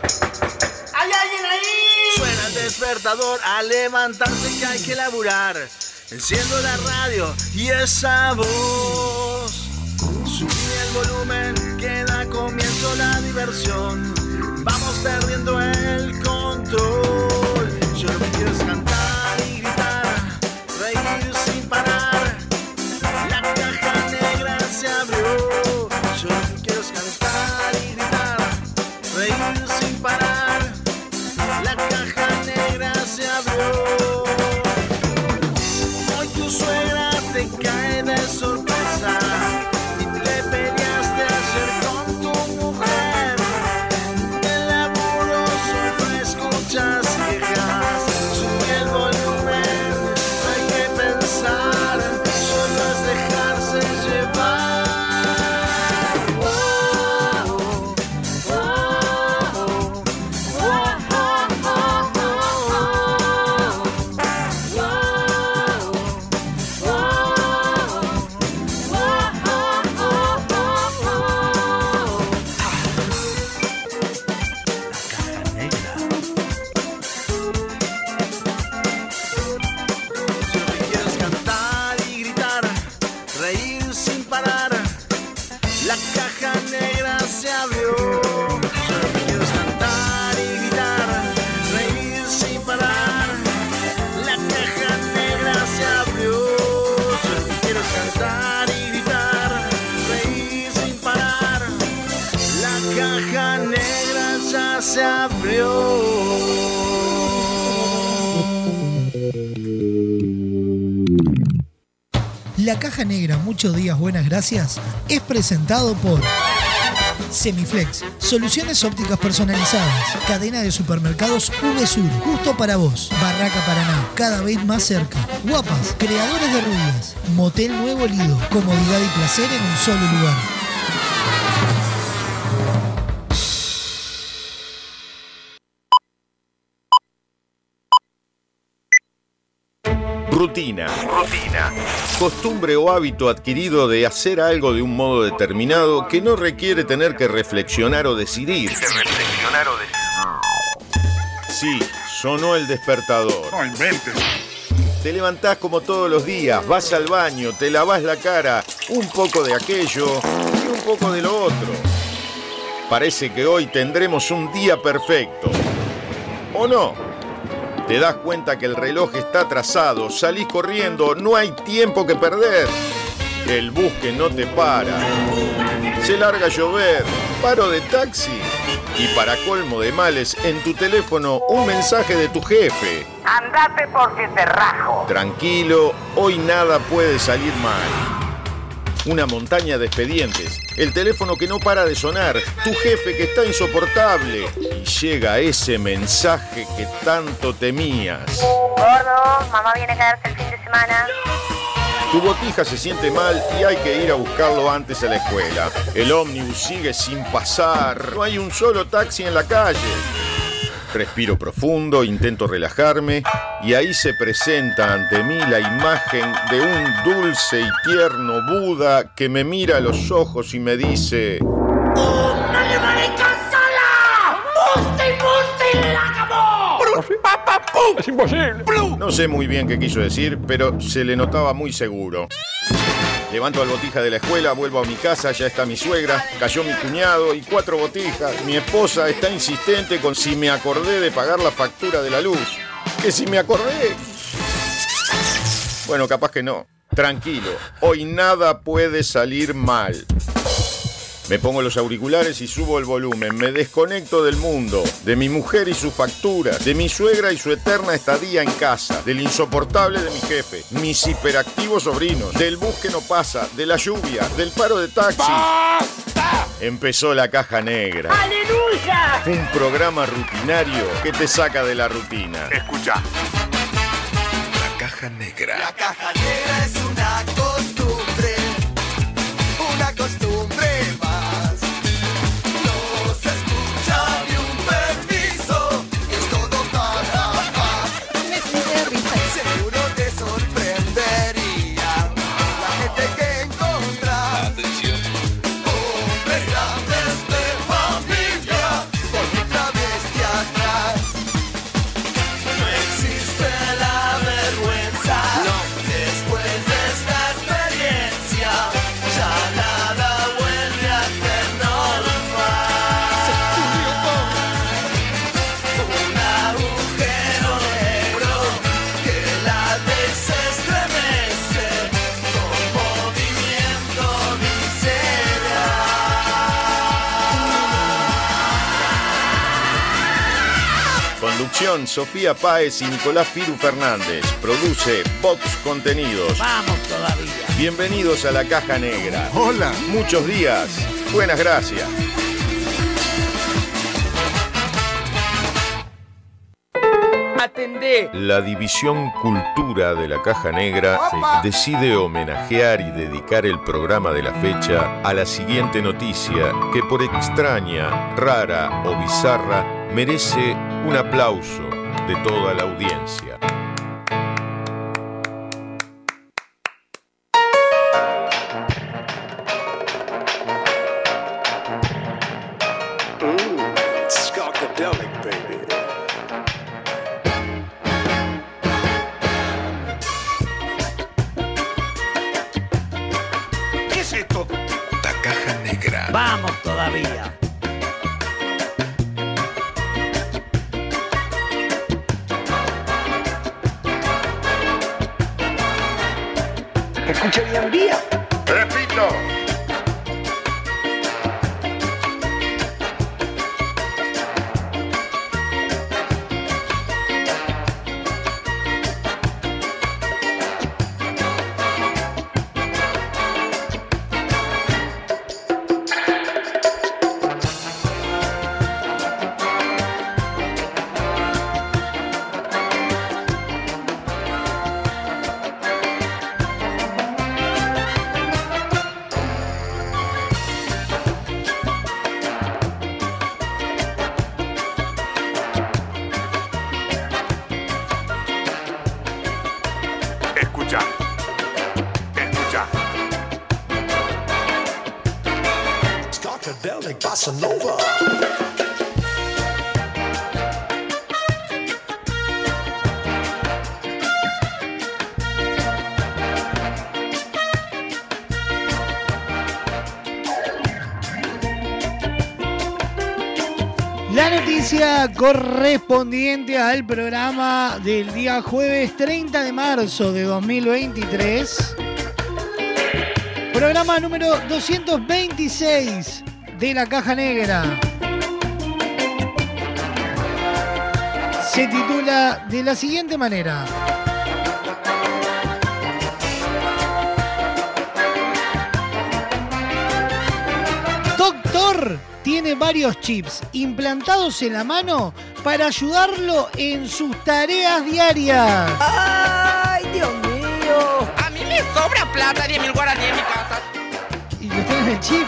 ¿Hay alguien ahí? Suena el despertador, a levantarse que hay que laburar. Enciendo la radio y esa voz. Subí el volumen, que da comienzo la diversión. Vamos perdiendo el control. Yo lo que quiero es cantar y gritar, reír sin parar. La caja negra se abrió. Yo lo que quiero es cantar y gritar, reír sin parar. La caja negra se abrió. Hoy tu suegra te cae de sorpresa y te peleaste ayer con tu mujer. Del laburo solo escuchas quejas. Sube el volumen, no hay que pensar, solo es dejarse llevar. Se abrió. La Caja Negra, muchos días, buenas gracias, es presentado por Semiflex, soluciones ópticas personalizadas, cadena de supermercados VSUR, justo para vos, Barraca Paraná, cada vez más cerca, Guapas, creadores de rubias, Motel Nuevo Lido, comodidad y placer en un solo lugar. Rutina. Costumbre o hábito adquirido de hacer algo de un modo determinado que no requiere tener que reflexionar o decidir. Sí, sonó el despertador. No inventes. Te levantás como todos los días, vas al baño, te lavás la cara, un poco de aquello y un poco de lo otro. Parece que hoy tendremos un día perfecto. ¿O no? Te das cuenta que el reloj está atrasado, salís corriendo, no hay tiempo que perder. El bus que no te para. Se larga a llover, paro de taxi. Y para colmo de males, en tu teléfono un mensaje de tu jefe. Andate porque te rajo. Tranquilo, hoy nada puede salir mal. Una montaña de expedientes, el teléfono que no para de sonar, tu jefe que está insoportable y llega ese mensaje que tanto temías. Gordo, mamá viene a quedarse el fin de semana. Tu botija se siente mal y hay que ir a buscarlo antes a la escuela. El ómnibus sigue sin pasar, no hay un solo taxi en la calle. Respiro profundo, intento relajarme y ahí se presenta ante mí la imagen de un dulce y tierno Buda que me mira a los ojos y me dice: ¡Una llamarita sola! ¡Musti, la acabó! ¡Es imposible! No sé muy bien qué quiso decir, pero se le notaba muy seguro. Levanto al botija de la escuela, vuelvo a mi casa, ya está mi suegra, cayó mi cuñado y 4 botijas. Mi esposa está insistente con si me acordé de pagar la factura de la luz. ¿Que si me acordé? Bueno, capaz que no. Tranquilo, hoy nada puede salir mal. Me pongo los auriculares y subo el volumen. Me desconecto del mundo, de mi mujer y sus facturas, de mi suegra y su eterna estadía en casa, del insoportable de mi jefe, mis hiperactivos sobrinos, del bus que no pasa, de la lluvia, del paro de taxi. ¡Basta! Empezó La Caja Negra. ¡Aleluya! Un programa rutinario que te saca de la rutina. Escucha. La Caja Negra. La caja negra es una costumbre más. No se escucha ni un permiso, es todo para más. Seguro te sorprendería la gente que encontrás. Hombres grandes de familia, porque traviesos Conducción, Sofía Páez y Nicolás Firu Fernández. Produce Vox Contenidos. Vamos todavía. Bienvenidos a la Caja Negra. Hola. Muchos días. Buenas gracias. Atendé. La División Cultura de la Caja Negra decide homenajear y dedicar el programa de la fecha a la siguiente noticia que por extraña, rara o bizarra merece un aplauso de toda la audiencia. Skakadelic, baby. ¿Qué es esto? La Caja Negra. Vamos todavía. Escucha bien, Vía. ¡Repito! Escucha. Escucha. Skakadelic Bossa Nova. La noticia correspondiente al programa del día jueves 30 de marzo de 2023. Programa número 226 de la Caja Negra. Se titula de la siguiente manera. Doctor tiene varios chips implantados en la mano para ayudarlo en sus tareas diarias. ¡Ay, Dios mío! A mí me sobra plata, 10.000 guaraní en mi casa. Y lo tiene en el chip.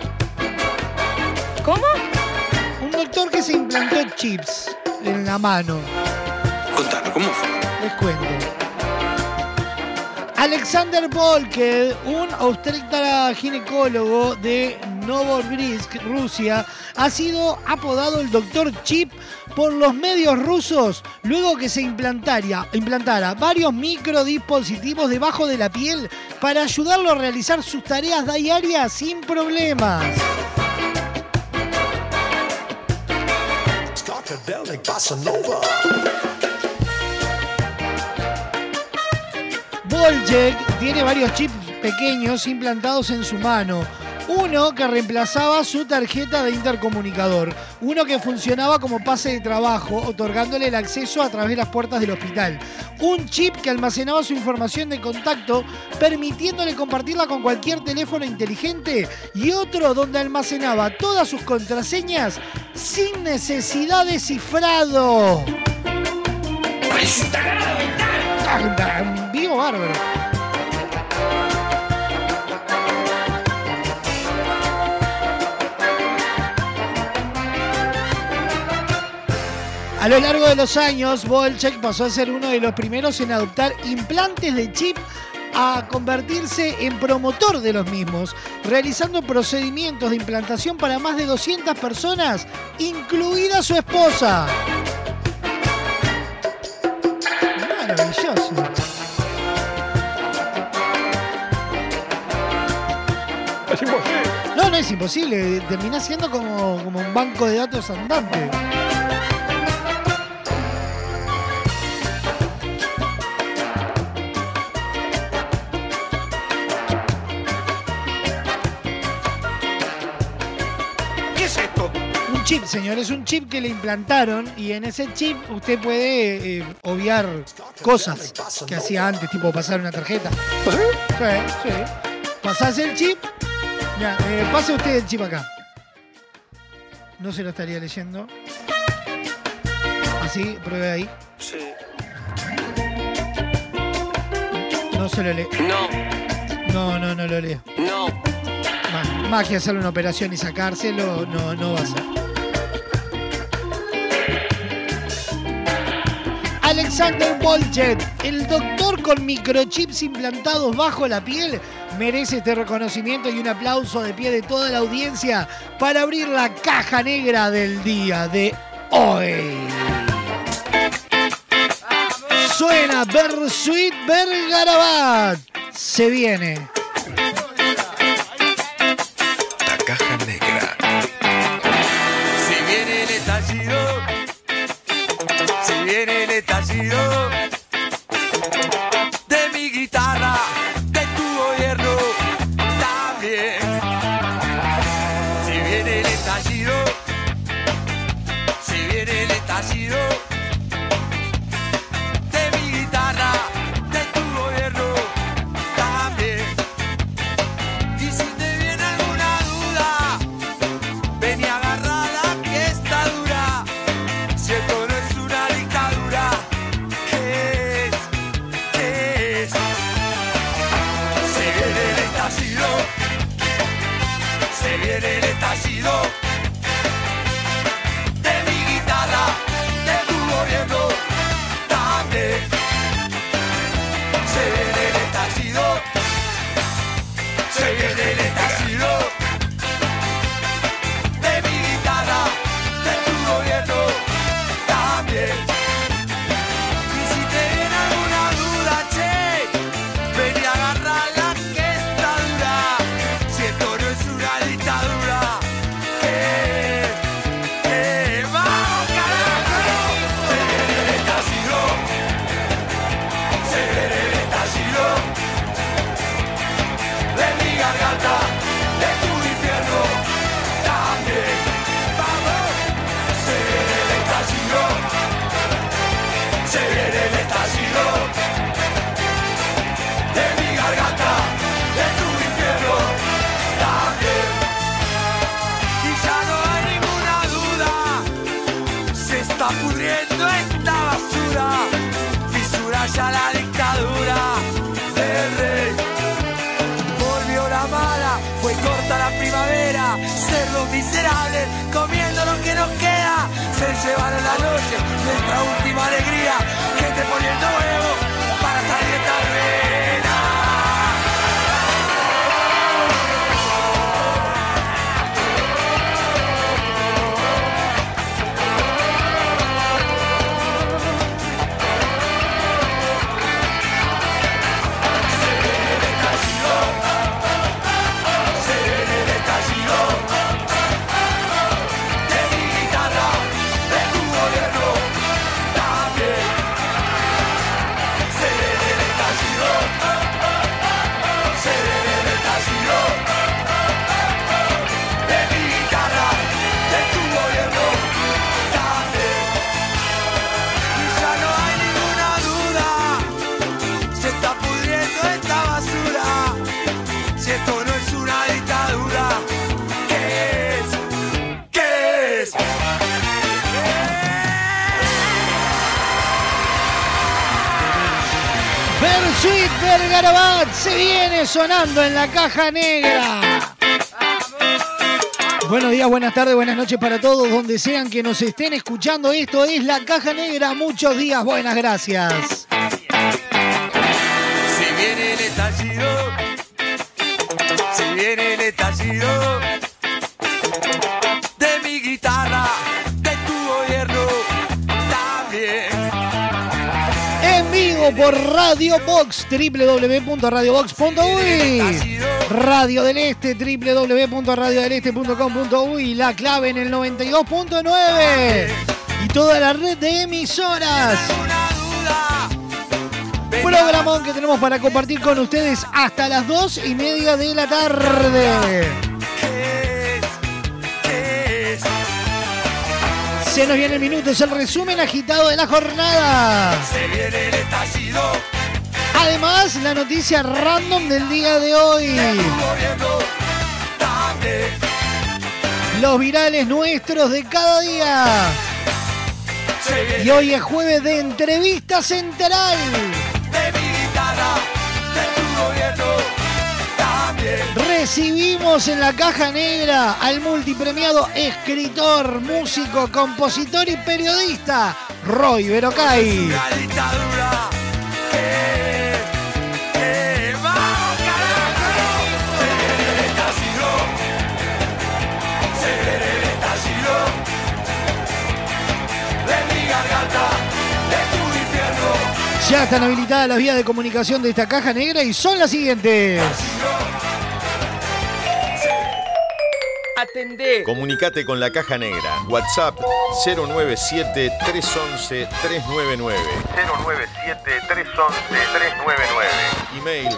¿Cómo? Un doctor que se implantó chips en la mano. Contame, ¿cómo fue? Les cuento. Alexander Volker, un obstetra ginecólogo de Novosibirsk, Rusia, ha sido apodado el Doctor Chip por los medios rusos luego que se implantara varios microdispositivos debajo de la piel para ayudarlo a realizar sus tareas diarias sin problemas. Skakadelic Bossa Nova. Volchek tiene varios chips pequeños implantados en su mano. Uno que reemplazaba su tarjeta de intercomunicador. Uno que funcionaba como pase de trabajo, otorgándole el acceso a través de las puertas del hospital. Un chip que almacenaba su información de contacto, permitiéndole compartirla con cualquier teléfono inteligente. Y otro donde almacenaba todas sus contraseñas sin necesidad de cifrado. Vivo bárbaro. A lo largo de los años, Volchek pasó a ser uno de los primeros en adoptar implantes de chip a convertirse en promotor de los mismos, realizando procedimientos de implantación para más de 200 personas, incluida su esposa. Maravilloso. Es imposible. No, no es imposible. Termina siendo como un banco de datos andante. chip, señor, es un chip que le implantaron y en ese chip usted puede obviar cosas que hacía antes, tipo pasar una tarjeta. Sí. Pasás el chip. Ya, pase usted el chip acá. No se lo estaría leyendo. Así, pruebe ahí. Sí. No se lo lee. No lo leo. No. Más que hacerle una operación y sacárselo, no va a ser. Alexander Bolchet, el doctor con microchips implantados bajo la piel, merece este reconocimiento y un aplauso de pie de toda la audiencia para abrir la caja negra del día de hoy. Suena Bersuit Vergarabat. Se viene. La caja negra. Si viene el estallido, si viene el estallido de mi guitarra, de tu gobierno también. Si viene el estallido, si viene el estallido de mi guitarra, de tu gobierno también. Y si te viene alguna duda, ven y agarrala que está dura. Si esto no es una dictadura, ¿qué es? ¿Qué es? Se viene el estallido, se viene el estallido de mi guitarra, de tu gobierno también. Se viene el estallido, se viene el estallido de mi guitarra, de tu gobierno también. Y si te viene alguna duda, che, ven y agarrala que está dura. Si esto no es una dictadura, ¿qué? ¡Vamos, carajo! Se viene el estallido, se viene el estallido de mi garganta, de tu infierno también. ¡Vamos! Se viene el estallido, se viene el estallido de mi garganta, de tu infierno también. Y ya no hay ninguna duda, se está pudriendo esta basura, fisura ya la dictadura del rey. Volvió la mala, fue corta la primavera, cerdos miserables, comiendo lo que nos queda, se llevaron la noche, nuestra última alegría, gente poniendo huevo para salir de esta arena. Se viene el estallido de mi guitarra, de tu gobierno también. Se viene el estallido, se viene el estallido de mi guitarra, de tu gobierno también. Y ya no hay ninguna duda, se está pudriendo esta basura. Si esto no es una dictadura, ¿qué es? ¿Qué es? Bersuit Vergarabat se viene sonando en la caja negra. Buenos días, buenas tardes, buenas noches para todos, donde sean que nos estén escuchando. Esto es la caja negra. Muchos días, buenas gracias. Si viene el estallido, si viene el estallido de mi guitarra, de tu gobierno también. En vivo por Radio Box, www.radiobox.uy. Radio del Este, www.radiodeleste.com.uy. La clave en el 92.9. Y toda la red de emisoras. Programón que tenemos para compartir con ustedes hasta las 2:30 de la tarde. ¿Qué es? Se nos viene en minutos el resumen agitado de la jornada. Se viene el estallido. Además, la noticia random del día de hoy. Los virales nuestros de cada día. Y hoy es jueves de entrevista central. Recibimos en la caja negra al multipremiado escritor, músico, compositor y periodista Roy Berocay. Ya están habilitadas las vías de comunicación de esta caja negra y son las siguientes. Atendé. Comunicate con la caja negra. WhatsApp 097-311-399. 097-311-399. Email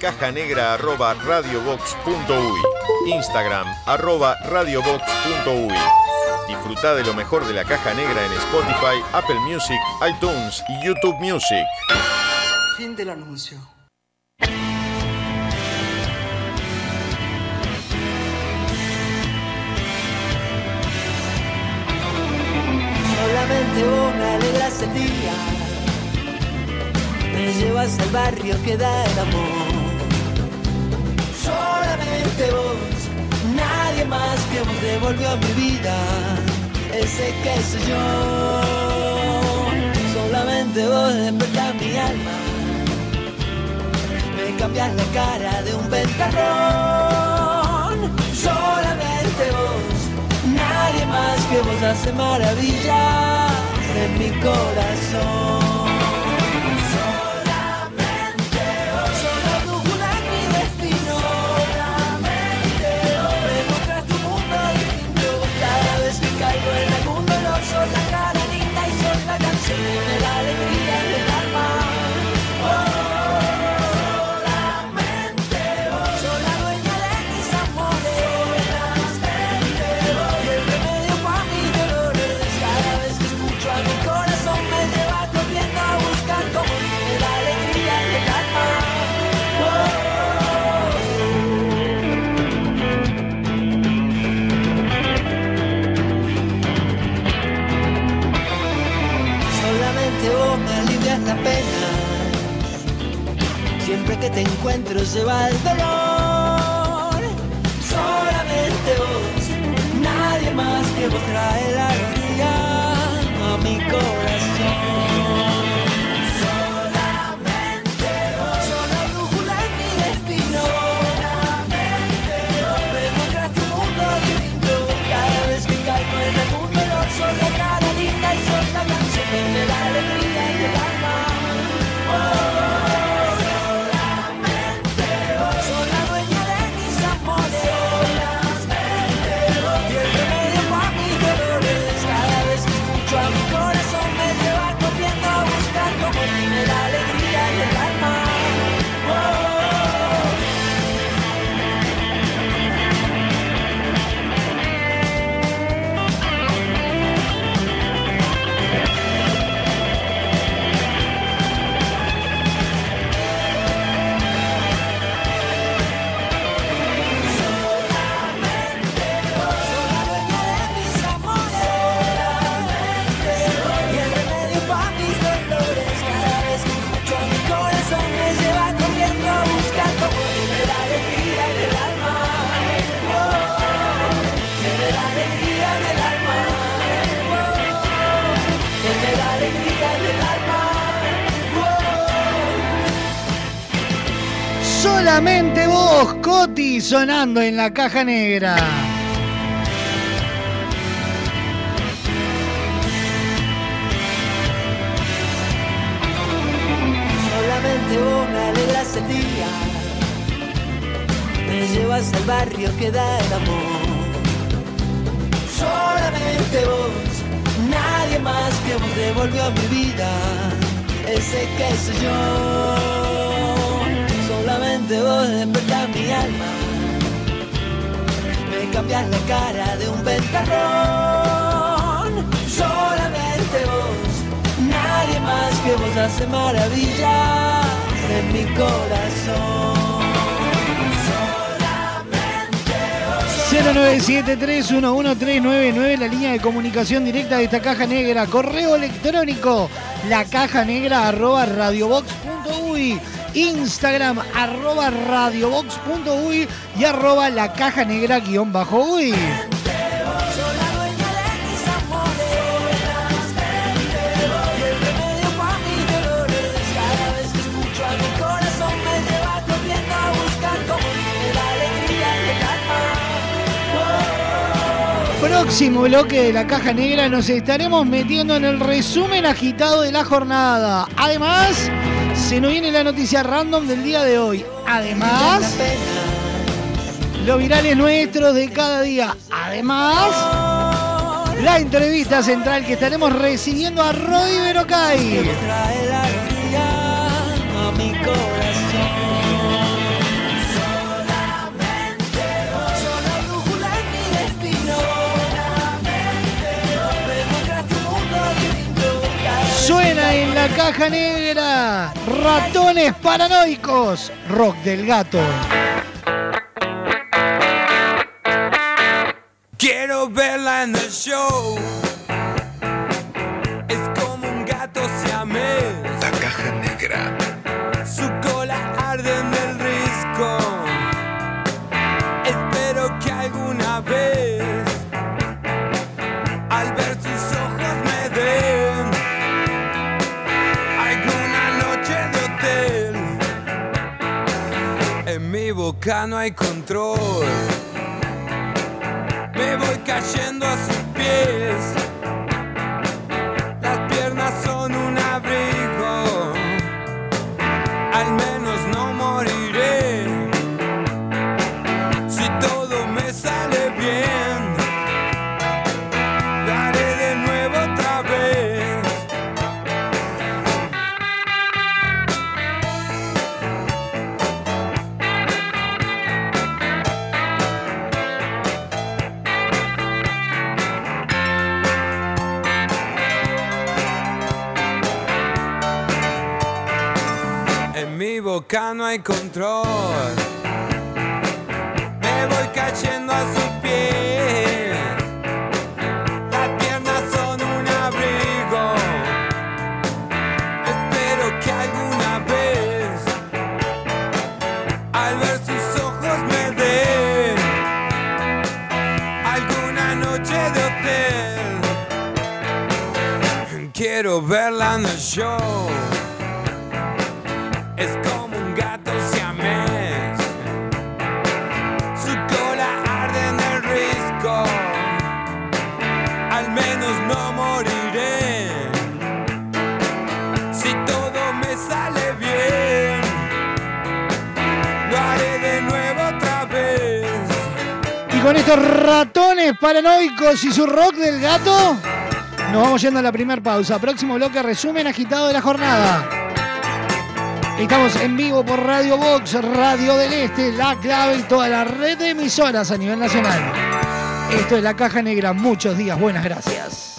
lacajanegra@radiobox.uy. Instagram @radiobox.uy. Disfruta de lo mejor de la caja negra en Spotify, Apple Music, iTunes y YouTube Music. Fin del anuncio. Solamente vos me alegras el día, me llevas al barrio que da el amor. Solamente vos, nadie más que vos devolvió a mi vida ese que soy yo. Solamente vos despertás mi alma, me cambias la cara de un ventarrón. Solamente vos, nadie más que vos hace maravillas en mi corazón. Solamente vos, sos la brújula en mi destino. Solamente vos, me muestras tu mundo distinto. Cada vez que caigo en algún dolor, sos la cara linda y sos la canción que me da alegría en el alma. Solamente vos, sos la dueña de mis amores. Vos me alivias la pena, siempre que te encuentro se va el dolor. Solamente vos, nadie más que vos trae la alegría a mi corazón. Solamente vos, sos la brújula en mi destino. Solamente vos, me muestras tu mundo distinto. Cada vez que caigo en algún dolor, sos la cara linda y sos la canción que me da alegría en el alma. Solamente vos, sos la dueña de mis amores. Solamente vos, y el remedio para mis dolores. Cada vez que escucho a mi corazón me lleva corriendo a buscar como ti me da alegría en el alma. Solamente vos, Coti, sonando en la caja negra. Solamente vos me alegras el día, me llevas al barrio que da el amor. Solamente vos, nadie más que vos devolvió a mi vida ese que soy yo. Solamente vos despertás mi alma, me cambias la cara de un ventarrón. Dios hace maravillas en mi corazón. 097311399, la línea de comunicación directa de esta caja negra. Correo electrónico, lacajanegra@radiobox.uy. Instagram, @radiobox.uy y @lacajanegra_uy. Próximo bloque de la Caja Negra nos estaremos metiendo en el resumen agitado de la jornada. Además, se nos viene la noticia random del día de hoy. Además, los virales nuestros de cada día. Además, la entrevista central que estaremos recibiendo a Rodi Berocay. Trae la alegría a mi corazón. Suena en la Caja Negra, Ratones Paranoicos, Rock del Gato. Quiero verla en el show. Es como un gato siamés. La Caja Negra. Su cola arde en el risco. Espero que alguna vez al ver sus ojos me den en mi boca no hay control. Me voy cayendo a sus pies. Las piernas son un abrigo. Al menos no moriré. Si todo me sale bien, lo haré de nuevo otra vez. En mi boca no hay control. Me voy cayendo a sus pies. Las piernas son un abrigo. Espero que alguna vez al ver sus ojos me den alguna noche de hotel. Quiero verla en el show. Es como un gato siamés. Su cola arde en el risco. Al menos no moriré. Si todo me sale bien, lo haré de nuevo otra vez. Y con estos Ratones Paranoicos y su Rock del Gato, nos vamos yendo a la primera pausa. Próximo bloque, resumen agitado de la jornada. Estamos en vivo por Radio Box, Radio del Este, La Clave y toda la red de emisoras a nivel nacional. Esto es la Caja Negra. Muchos días, buenas gracias.